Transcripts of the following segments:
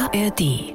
ARD.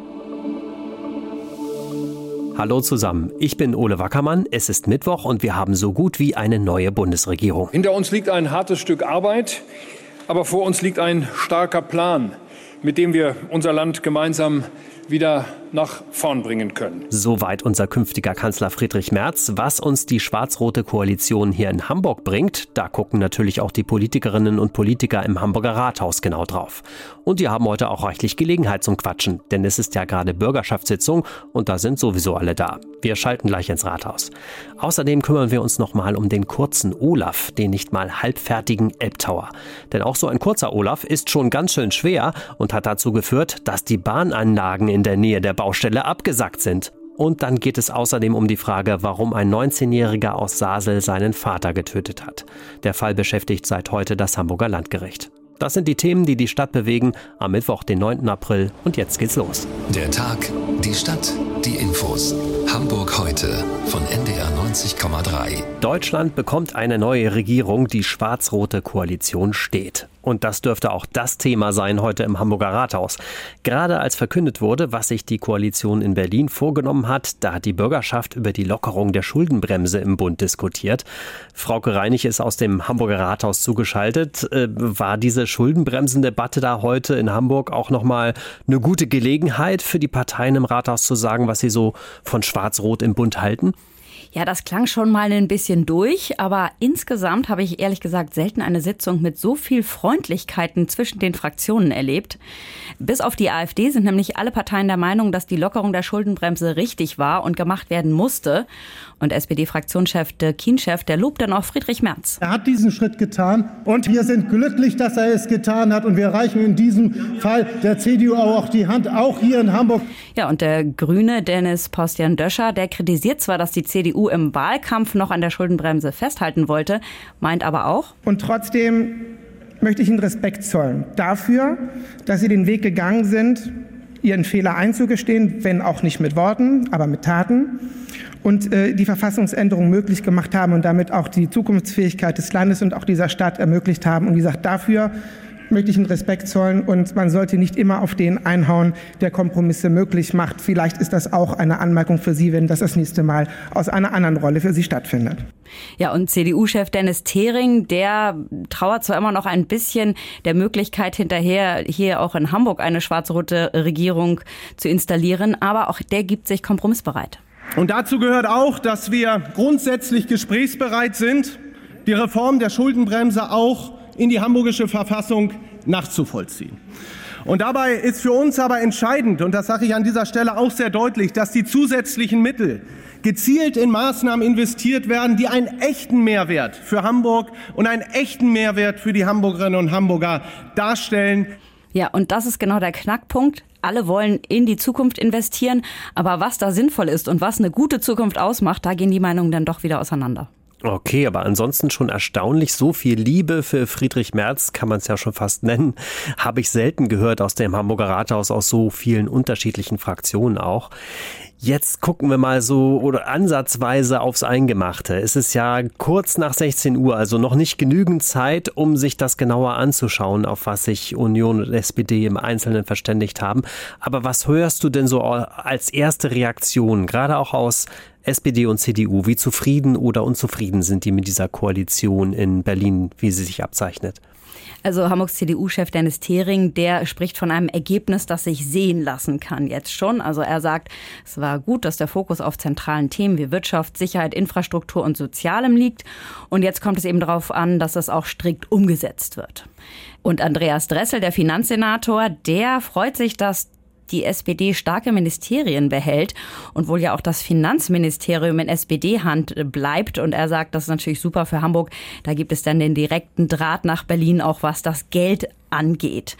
Hallo zusammen, ich bin Ole Wackermann, es ist Mittwoch und wir haben so gut wie eine neue Bundesregierung. Hinter uns liegt ein hartes Stück Arbeit, aber vor uns liegt ein starker Plan, mit dem wir unser Land gemeinsam wieder nach vorn bringen können. Soweit unser künftiger Kanzler Friedrich Merz. Was uns die schwarz-rote Koalition hier in Hamburg bringt, da gucken natürlich auch die Politikerinnen und Politiker im Hamburger Rathaus genau drauf. Und die haben heute auch reichlich Gelegenheit zum Quatschen, denn es ist ja gerade Bürgerschaftssitzung und da sind sowieso alle da. Wir schalten gleich ins Rathaus. Außerdem kümmern wir uns nochmal um den kurzen Olaf, den nicht mal halbfertigen Elbtower. Denn auch so ein kurzer Olaf ist schon ganz schön schwer und hat dazu geführt, dass die Bahnanlagen in der Nähe der Baustelle abgesackt sind. Und dann geht es außerdem um die Frage, warum ein 19-Jähriger aus Sasel seinen Vater getötet hat. Der Fall beschäftigt seit heute das Hamburger Landgericht. Das sind die Themen, die die Stadt bewegen, am Mittwoch, den 9. April. Und jetzt geht's los. Der Tag, die Stadt, die Infos. Hamburg heute von NDR 90,3. Deutschland bekommt eine neue Regierung, die schwarz-rote Koalition steht. Und das dürfte auch das Thema sein heute im Hamburger Rathaus. Gerade als verkündet wurde, was sich die Koalition in Berlin vorgenommen hat, da hat die Bürgerschaft über die Lockerung der Schuldenbremse im Bund diskutiert. Frauke Reinig ist aus dem Hamburger Rathaus zugeschaltet. War diese Schuldenbremsendebatte da heute in Hamburg auch nochmal eine gute Gelegenheit für die Parteien im Rathaus zu sagen, was sie so von Schwarz-Rot im Bund halten? Ja, das klang schon mal ein bisschen durch, aber insgesamt habe ich ehrlich gesagt selten eine Sitzung mit so viel Freundlichkeiten zwischen den Fraktionen erlebt. Bis auf die AfD sind nämlich alle Parteien der Meinung, dass die Lockerung der Schuldenbremse richtig war und gemacht werden musste. Und SPD-Fraktionschef Dirk Kienchef, der lobt dann auch Friedrich Merz. Er hat diesen Schritt getan und wir sind glücklich, dass er es getan hat. Und wir reichen in diesem Fall der CDU auch die Hand, auch hier in Hamburg. Ja, und der Grüne Dennis Postian-Döscher, der kritisiert zwar, dass die CDU im Wahlkampf noch an der Schuldenbremse festhalten wollte, meint aber auch: Und trotzdem möchte ich Ihnen Respekt zollen dafür, dass Sie den Weg gegangen sind, Ihren Fehler einzugestehen, wenn auch nicht mit Worten, aber mit Taten, und die Verfassungsänderung möglich gemacht haben und damit auch die Zukunftsfähigkeit des Landes und auch dieser Stadt ermöglicht haben. Und wie gesagt, dafür möchte ich Ihnen Respekt zollen, und man sollte nicht immer auf den einhauen, der Kompromisse möglich macht. Vielleicht ist das auch eine Anmerkung für Sie, wenn das nächste Mal aus einer anderen Rolle für Sie stattfindet. Ja, und CDU-Chef Dennis Thering, der trauert zwar immer noch ein bisschen der Möglichkeit hinterher, hier auch in Hamburg eine schwarz-rote Regierung zu installieren, aber auch der gibt sich kompromissbereit. Und dazu gehört auch, dass wir grundsätzlich gesprächsbereit sind, die Reform der Schuldenbremse auch in die hamburgische Verfassung nachzuvollziehen. Und dabei ist für uns aber entscheidend, und das sage ich an dieser Stelle auch sehr deutlich, dass die zusätzlichen Mittel gezielt in Maßnahmen investiert werden, die einen echten Mehrwert für Hamburg und einen echten Mehrwert für die Hamburgerinnen und Hamburger darstellen. Ja, und das ist genau der Knackpunkt. Alle wollen in die Zukunft investieren, aber was da sinnvoll ist und was eine gute Zukunft ausmacht, da gehen die Meinungen dann doch wieder auseinander. Okay, aber ansonsten schon erstaunlich, so viel Liebe für Friedrich Merz, kann man es ja schon fast nennen, habe ich selten gehört aus dem Hamburger Rathaus, aus so vielen unterschiedlichen Fraktionen auch. Jetzt gucken wir mal so oder ansatzweise aufs Eingemachte. Es ist ja kurz nach 16 Uhr, also noch nicht genügend Zeit, um sich das genauer anzuschauen, auf was sich Union und SPD im Einzelnen verständigt haben. Aber was hörst du denn so als erste Reaktion, gerade auch aus SPD und CDU? Wie zufrieden oder unzufrieden sind die mit dieser Koalition in Berlin, wie sie sich abzeichnet? Also Hamburgs CDU-Chef Dennis Thering, der spricht von einem Ergebnis, das sich sehen lassen kann jetzt schon. Also er sagt, es war gut, dass der Fokus auf zentralen Themen wie Wirtschaft, Sicherheit, Infrastruktur und Sozialem liegt. Und jetzt kommt es eben darauf an, dass das auch strikt umgesetzt wird. Und Andreas Dressel, der Finanzsenator, der freut sich, dass die SPD starke Ministerien behält und wohl ja auch das Finanzministerium in SPD-Hand bleibt. Und er sagt, das ist natürlich super für Hamburg. Da gibt es dann den direkten Draht nach Berlin, auch was das Geld angeht.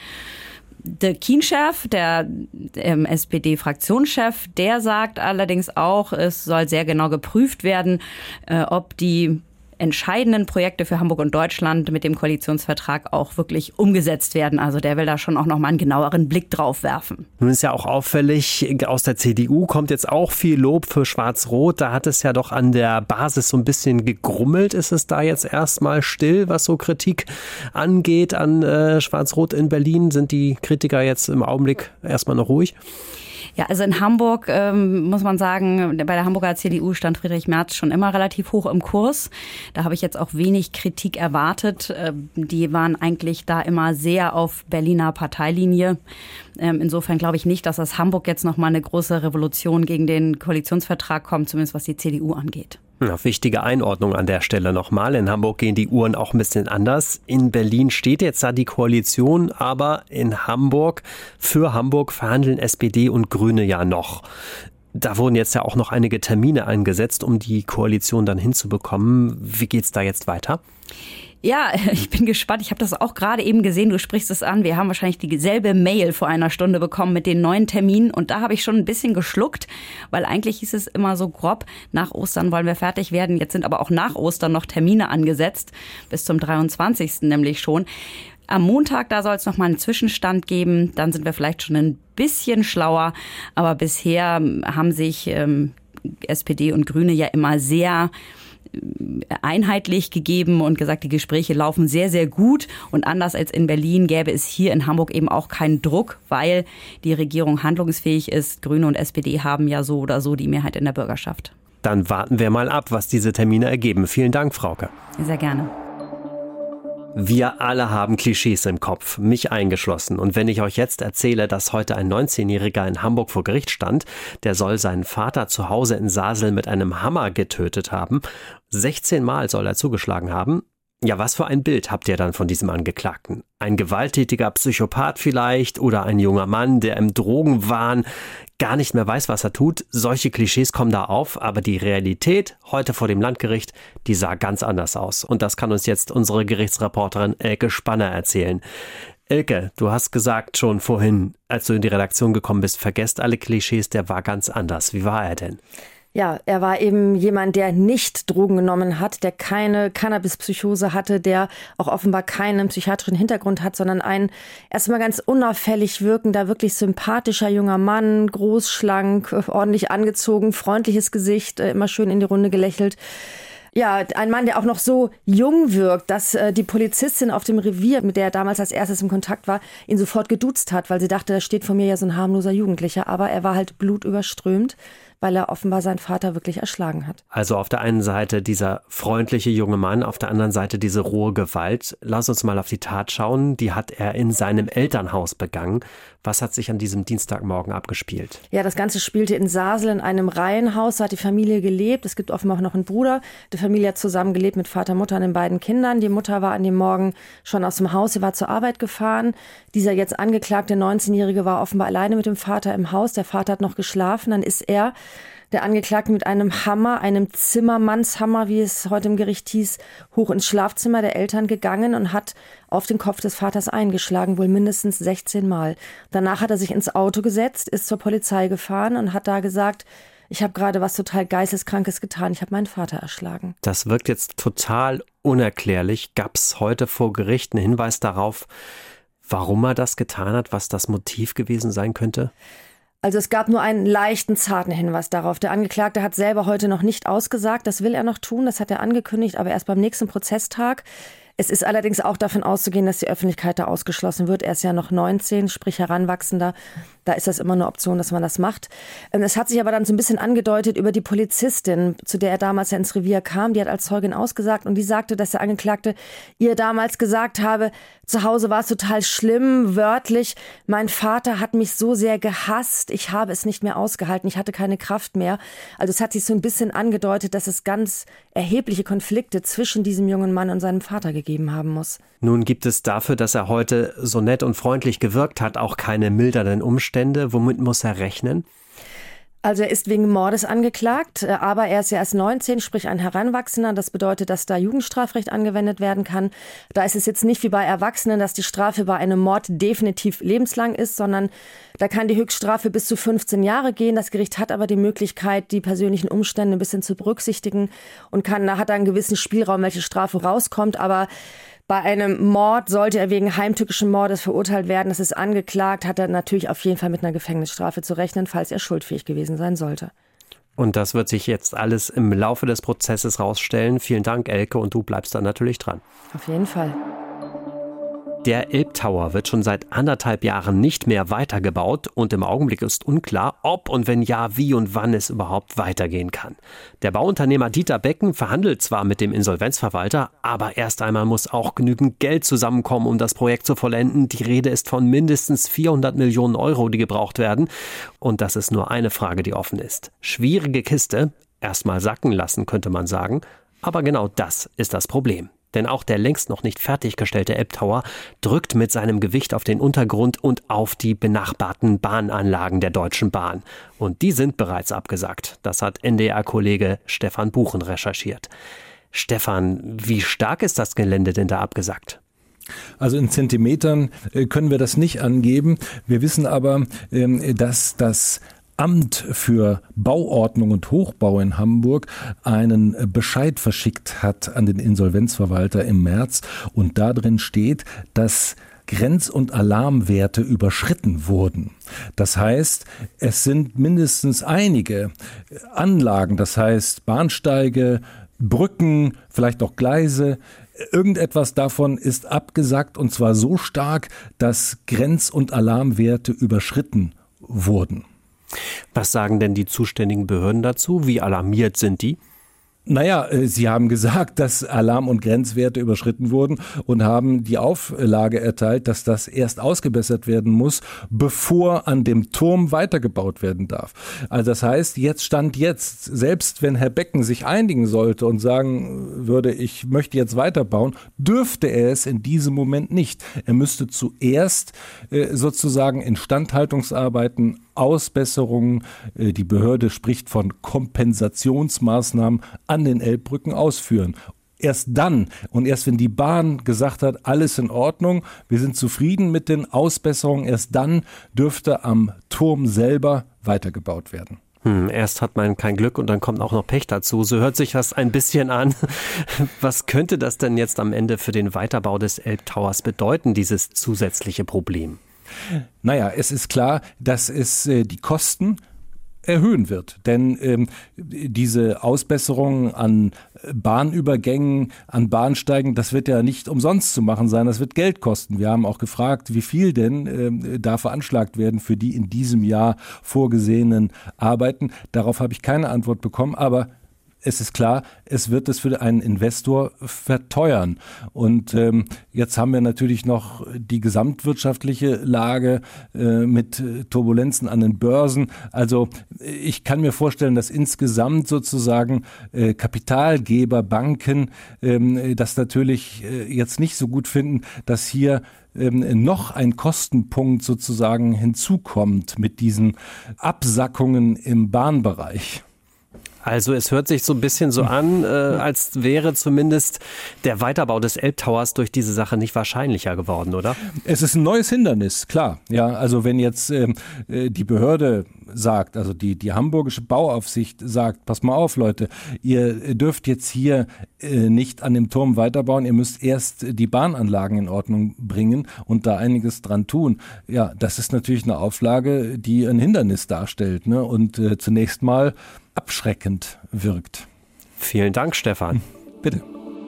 Der Kienchef, der SPD-Fraktionschef, der sagt allerdings auch, es soll sehr genau geprüft werden, ob die entscheidenden Projekte für Hamburg und Deutschland mit dem Koalitionsvertrag auch wirklich umgesetzt werden. Also der will da schon auch nochmal einen genaueren Blick drauf werfen. Nun ist ja auch auffällig, aus der CDU kommt jetzt auch viel Lob für Schwarz-Rot. Da hat es ja doch an der Basis so ein bisschen gegrummelt. Ist es da jetzt erstmal still, was so Kritik angeht an Schwarz-Rot in Berlin? Sind die Kritiker jetzt im Augenblick erstmal noch ruhig? Ja, also in Hamburg muss man sagen, bei der Hamburger CDU stand Friedrich Merz schon immer relativ hoch im Kurs. Da habe ich jetzt auch wenig Kritik erwartet. Die waren eigentlich da immer sehr auf Berliner Parteilinie. Insofern glaube ich nicht, dass aus Hamburg jetzt nochmal eine große Revolution gegen den Koalitionsvertrag kommt, zumindest was die CDU angeht. Ja, wichtige Einordnung an der Stelle nochmal. In Hamburg gehen die Uhren auch ein bisschen anders. In Berlin steht jetzt da die Koalition, aber in Hamburg, für Hamburg verhandeln SPD und Grüne ja noch. Da wurden jetzt ja auch noch einige Termine eingesetzt, um die Koalition dann hinzubekommen. Wie geht's da jetzt weiter? Ja, ich bin gespannt. Ich habe das auch gerade eben gesehen. Du sprichst es an. Wir haben wahrscheinlich dieselbe Mail vor einer Stunde bekommen mit den neuen Terminen. Und da habe ich schon ein bisschen geschluckt, weil eigentlich hieß es immer so grob, nach Ostern wollen wir fertig werden. Jetzt sind aber auch nach Ostern noch Termine angesetzt, bis zum 23. nämlich schon. Am Montag, da soll es noch mal einen Zwischenstand geben. Dann sind wir vielleicht schon ein bisschen schlauer. Aber bisher haben sich SPD und Grüne ja immer sehr einheitlich gegeben und gesagt, die Gespräche laufen sehr, sehr gut. Und anders als in Berlin gäbe es hier in Hamburg eben auch keinen Druck, weil die Regierung handlungsfähig ist. Grüne und SPD haben ja so oder so die Mehrheit in der Bürgerschaft. Dann warten wir mal ab, was diese Termine ergeben. Vielen Dank, Frauke. Sehr gerne. Wir alle haben Klischees im Kopf, mich eingeschlossen. Und wenn ich euch jetzt erzähle, dass heute ein 19-Jähriger in Hamburg vor Gericht stand, der soll seinen Vater zu Hause in Sasel mit einem Hammer getötet haben, 16 Mal soll er zugeschlagen haben. Ja, was für ein Bild habt ihr dann von diesem Angeklagten? Ein gewalttätiger Psychopath vielleicht oder ein junger Mann, der im Drogenwahn gar nicht mehr weiß, was er tut? Solche Klischees kommen da auf, aber die Realität heute vor dem Landgericht, die sah ganz anders aus. Und das kann uns jetzt unsere Gerichtsreporterin Elke Spanner erzählen. Elke, du hast gesagt schon vorhin, als du in die Redaktion gekommen bist, vergesst alle Klischees, der war ganz anders. Wie war er denn? Ja, er war eben jemand, der nicht Drogen genommen hat, der keine Cannabis-Psychose hatte, der auch offenbar keinen psychiatrischen Hintergrund hat, sondern ein erstmal ganz unauffällig wirkender, wirklich sympathischer junger Mann, groß, schlank, ordentlich angezogen, freundliches Gesicht, immer schön in die Runde gelächelt. Ja, ein Mann, der auch noch so jung wirkt, dass die Polizistin auf dem Revier, mit der er damals als erstes im Kontakt war, ihn sofort geduzt hat, weil sie dachte, da steht vor mir ja so ein harmloser Jugendlicher. Aber er war halt blutüberströmt, weil er offenbar seinen Vater wirklich erschlagen hat. Also auf der einen Seite dieser freundliche junge Mann, auf der anderen Seite diese rohe Gewalt. Lass uns mal auf die Tat schauen. Die hat er in seinem Elternhaus begangen. Was hat sich an diesem Dienstagmorgen abgespielt? Ja, das Ganze spielte in Sasel in einem Reihenhaus. Da hat die Familie gelebt. Es gibt offenbar auch noch einen Bruder. Die Familie hat zusammen gelebt mit Vater, Mutter und den beiden Kindern. Die Mutter war an dem Morgen schon aus dem Haus. Sie war zur Arbeit gefahren. Dieser jetzt angeklagte 19-Jährige war offenbar alleine mit dem Vater im Haus. Der Vater hat noch geschlafen. Dann ist er, der Angeklagte, mit einem Hammer, einem Zimmermannshammer, wie es heute im Gericht hieß, hoch ins Schlafzimmer der Eltern gegangen und hat auf den Kopf des Vaters eingeschlagen, wohl mindestens 16 Mal. Danach hat er sich ins Auto gesetzt, ist zur Polizei gefahren und hat da gesagt, ich habe gerade was total Geisteskrankes getan, ich habe meinen Vater erschlagen. Das wirkt jetzt total unerklärlich. Gab es heute vor Gericht einen Hinweis darauf, warum er das getan hat, was das Motiv gewesen sein könnte? Also es gab nur einen leichten, zarten Hinweis darauf. Der Angeklagte hat selber heute noch nicht ausgesagt. Das will er noch tun, das hat er angekündigt, aber erst beim nächsten Prozesstag. Es ist allerdings auch davon auszugehen, dass die Öffentlichkeit da ausgeschlossen wird. Er ist ja noch 19, sprich Heranwachsender. Da ist das immer eine Option, dass man das macht. Es hat sich aber dann so ein bisschen angedeutet über die Polizistin, zu der er damals ins Revier kam. Die hat als Zeugin ausgesagt und die sagte, dass der Angeklagte ihr damals gesagt habe, zu Hause war es total schlimm, wörtlich. Mein Vater hat mich so sehr gehasst, ich habe es nicht mehr ausgehalten, ich hatte keine Kraft mehr. Also es hat sich so ein bisschen angedeutet, dass es ganz erhebliche Konflikte zwischen diesem jungen Mann und seinem Vater gegeben haben muss. Nun gibt es dafür, dass er heute so nett und freundlich gewirkt hat, auch keine mildernden Umstände. Womit muss er rechnen? Also er ist wegen Mordes angeklagt, aber er ist ja erst 19, sprich ein Heranwachsender. Das bedeutet, dass da Jugendstrafrecht angewendet werden kann. Da ist es jetzt nicht wie bei Erwachsenen, dass die Strafe bei einem Mord definitiv lebenslang ist, sondern da kann die Höchststrafe bis zu 15 Jahre gehen. Das Gericht hat aber die Möglichkeit, die persönlichen Umstände ein bisschen zu berücksichtigen und hat da einen gewissen Spielraum, welche Strafe rauskommt. Aber bei einem Mord sollte er wegen heimtückischen Mordes verurteilt werden. Das ist angeklagt, hat er natürlich auf jeden Fall mit einer Gefängnisstrafe zu rechnen, falls er schuldfähig gewesen sein sollte. Und das wird sich jetzt alles im Laufe des Prozesses rausstellen. Vielen Dank, Elke, und du bleibst da natürlich dran. Auf jeden Fall. Der Elbtower wird schon seit 1,5 Jahren nicht mehr weitergebaut und im Augenblick ist unklar, ob und wenn ja, wie und wann es überhaupt weitergehen kann. Der Bauunternehmer Dieter Becken verhandelt zwar mit dem Insolvenzverwalter, aber erst einmal muss auch genügend Geld zusammenkommen, um das Projekt zu vollenden. Die Rede ist von mindestens 400 Millionen Euro, die gebraucht werden. Und das ist nur eine Frage, die offen ist. Schwierige Kiste, erstmal sacken lassen, könnte man sagen. Aber genau das ist das Problem. Denn auch der längst noch nicht fertiggestellte Elbtower drückt mit seinem Gewicht auf den Untergrund und auf die benachbarten Bahnanlagen der Deutschen Bahn. Und die sind bereits abgesagt. Das hat NDR-Kollege Stefan Buchen recherchiert. Stefan, wie stark ist das Gelände denn da abgesagt? Also in Zentimetern können wir das nicht angeben. Wir wissen aber, dass das Amt für Bauordnung und Hochbau in Hamburg einen Bescheid verschickt hat an den Insolvenzverwalter im März und da drin steht, dass Grenz- und Alarmwerte überschritten wurden. Das heißt, es sind mindestens einige Anlagen, das heißt Bahnsteige, Brücken, vielleicht auch Gleise, irgendetwas davon ist abgesagt und zwar so stark, dass Grenz- und Alarmwerte überschritten wurden. Was sagen denn die zuständigen Behörden dazu? Wie alarmiert sind die? Naja, sie haben gesagt, dass Alarm- und Grenzwerte überschritten wurden und haben die Auflage erteilt, dass das erst ausgebessert werden muss, bevor an dem Turm weitergebaut werden darf. Also das heißt, selbst wenn Herr Becken sich einigen sollte und sagen würde, ich möchte jetzt weiterbauen, dürfte er es in diesem Moment nicht. Er müsste zuerst sozusagen Instandhaltungsarbeiten, Ausbesserungen, die Behörde spricht von Kompensationsmaßnahmen an den Elbbrücken ausführen. Erst dann und erst wenn die Bahn gesagt hat, alles in Ordnung, wir sind zufrieden mit den Ausbesserungen, erst dann dürfte am Turm selber weitergebaut werden. Erst hat man kein Glück und dann kommt auch noch Pech dazu. So hört sich das ein bisschen an. Was könnte das denn jetzt am Ende für den Weiterbau des Elbtowers bedeuten, dieses zusätzliche Problem? Naja, es ist klar, dass es die Kosten erhöhen wird. Denn diese Ausbesserungen an Bahnübergängen, an Bahnsteigen, das wird ja nicht umsonst zu machen sein, das wird Geld kosten. Wir haben auch gefragt, wie viel denn da veranschlagt werden für die in diesem Jahr vorgesehenen Arbeiten. Darauf habe ich keine Antwort bekommen, aber es ist klar, es wird es für einen Investor verteuern. Und jetzt haben wir natürlich noch die gesamtwirtschaftliche Lage mit Turbulenzen an den Börsen. Also ich kann mir vorstellen, dass insgesamt sozusagen Kapitalgeber, Banken das natürlich jetzt nicht so gut finden, dass hier noch ein Kostenpunkt sozusagen hinzukommt mit diesen Absackungen im Bahnbereich. Also es hört sich so ein bisschen so an, als wäre zumindest der Weiterbau des Elbtowers durch diese Sache nicht wahrscheinlicher geworden, oder? Es ist ein neues Hindernis, klar. Ja, also wenn jetzt die Behörde sagt, also die hamburgische Bauaufsicht sagt, pass mal auf, Leute, ihr dürft jetzt hier nicht an dem Turm weiterbauen, ihr müsst erst die Bahnanlagen in Ordnung bringen und da einiges dran tun. Ja, das ist natürlich eine Auflage, die ein Hindernis darstellt, ne? Und zunächst mal abschreckend wirkt. Vielen Dank, Stefan. Bitte.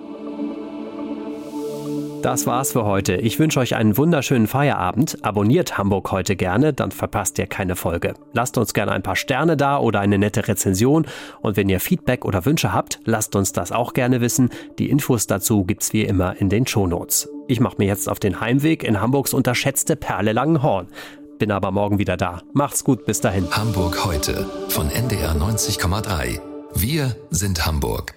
Das war's für heute. Ich wünsche euch einen wunderschönen Feierabend. Abonniert Hamburg heute gerne, dann verpasst ihr keine Folge. Lasst uns gerne ein paar Sterne da oder eine nette Rezension. Und wenn ihr Feedback oder Wünsche habt, lasst uns das auch gerne wissen. Die Infos dazu gibt's wie immer in den Shownotes. Ich mache mir jetzt auf den Heimweg in Hamburgs unterschätzte Perle Langenhorn. Bin aber morgen wieder da. Macht's gut, bis dahin. Hamburg heute von NDR 90,3. Wir sind Hamburg.